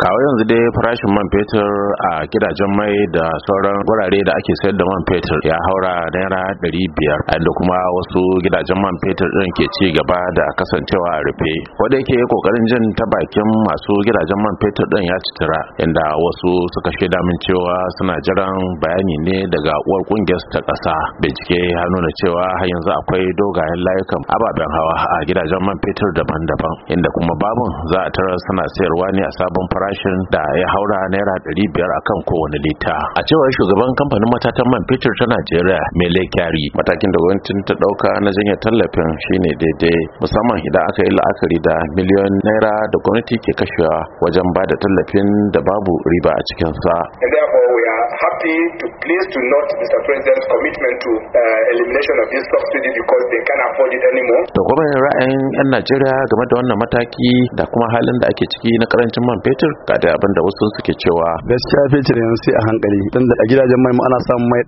kawo yanzu dai farashin man fetur a gidajen mai da sauran wurare da ake sayar da man fetur ya haura naira 500, inda kuma wasu gidajen man fetur din ke ci gaba da kasancewa a rufe. Wanda yake kokarin jin ta bakin masu gidajen man fetur din ya citira, inda wasu suka shaida min cewa suna jiran bayani ne daga uwar kungiyar ta kasa. Bincike ya nuna cewa har yanzu akwai dogayen layukan ababen hawa a gidajen man fetur daban-daban, inda kuma babun za a tarar suna sayarwa ne a sabon farashin da ya haura naira 500 akan kowane lita. A cewar shugaban kamfanin matatan man fetur ta Najeriya, Mele Kyari, matakin da gwamnatin ta dauka na janye tallafin shine daidai, musamman idan aka yi la'akari da miliyon naira da gwamnati ke kashewa wajen ba da tallafin da babu riba a cikin sa. Happy to please to note Mr. President's commitment to elimination of this subsidy because they can't afford it anymore. To kuma ra'ayin 'yan Najeriya game da wannan mataki da kuma halin da ake ciki na karancin man fetur, ga da abin da wasu suke cewa gaskiya fetur yanzu sai a hankali, dan da a gidajen mai ana samu mai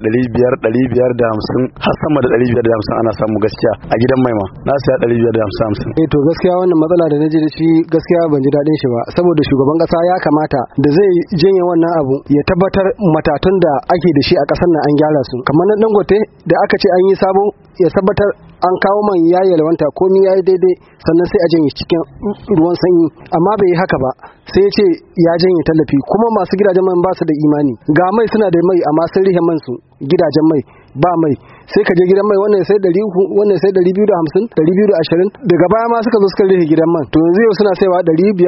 500 har sama da 550 ana samu gaskiya a gidan mai ma na saya 550. To gaskiya wannan matsala da naji da shi gaskiya ban ji dadin shi ba, saboda shugaban kasa ya kamata da zai janye wannan abu ya tabbatar matatun da ake da shi a kasar nan an gyara su, kamar na Dangote da aka ce an yi sabo ya tabbatar an kawo man ya yalwanta komai yayi daidai, sannan sai a janye cikin ruwan sanyi. Amma bai yi haka ba, sai ya ce ya janye tallafi. Kuma masu gidajen mai ba su da imani, ga mai suna da mai amma sun rihe man su gidajen mai ba mai, sai ka je gidan mai wannan sai 300 wannan sai 250 220, daga baya ma suka zo suka rihe gidan man, to yanzu yau suna saiwa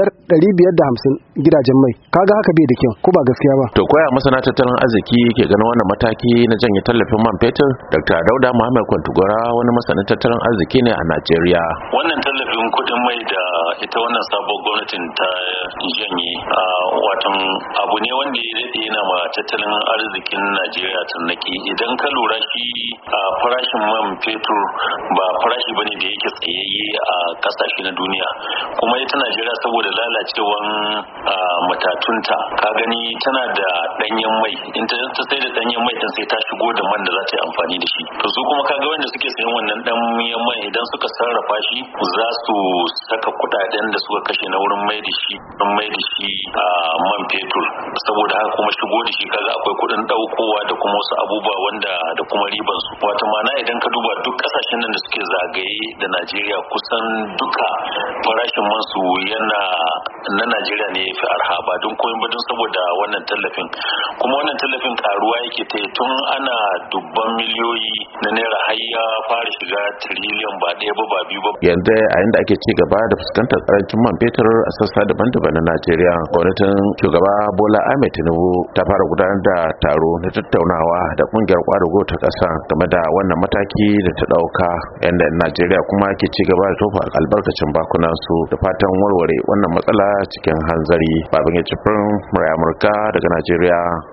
550 gidajen mai. Kaga haka bai da kyau, ko ba gaskiya ba. To koya masana tattalin arziki ke ganin wannan mataki na janye tallafin man fetur? Dr. Dauda Muhammad Kwantugora wani masanin tattalin arziki ne a Najeriya. Wannan tallafin kuɗin mai da ita wannan sabon gwamnatin ta janye watan abu ne wanda ya daɗe yana ma tattalin arzikin Najeriya tannaki. Idan ka lura shi farashin man fetur ba farashi bane da yake tsayayye a kasashe na duniya, kuma ita Najeriya saboda lalacewan matatunta ka gani tana da danyen mai, in ta sai da danyen mai din sai ta shigo da man da za ta yi amfani da shi. To su kuma kaga wanda suke sayan wannan danyen mai idan suka sarrafa shi za su saka kudaden da suka kashe na wurin mai da shi man fetur, saboda haka kuma shigo da shi kaga akwai kudin daukowa da kuma wasu abubuwa wanda da kuma riban su. Wato ma'ana idan ka duba duk kasashen nan da suke zagaye da Najeriya kusan duka farashin man su yana na Najeriya ne yafi arha, ba don koyon ba don saboda wannan tallafin. Kuma wannan tallafin karuwa yake ta tun ana dubban miliyoyi na naira har ya fara shiga tiriliyan ba ɗaya ba ba biyu ba. Yanzu a inda ake ci gaba da fuskantar karancin man fetur a sassa daban-daban na Najeriya, gwamnatin shugaba Bola Ahmed Tinubu ta fara gudanar da taro na tattaunawa da kungiyar kwadago ta ƙasa game da wannan mataki da ta ɗauka, yanda Najeriya kuma ke ci gaba da tofa albarkacin bakunan su da fatan warware wannan matsala cikin hanzari. Babin ya Amurka daga Najeriya.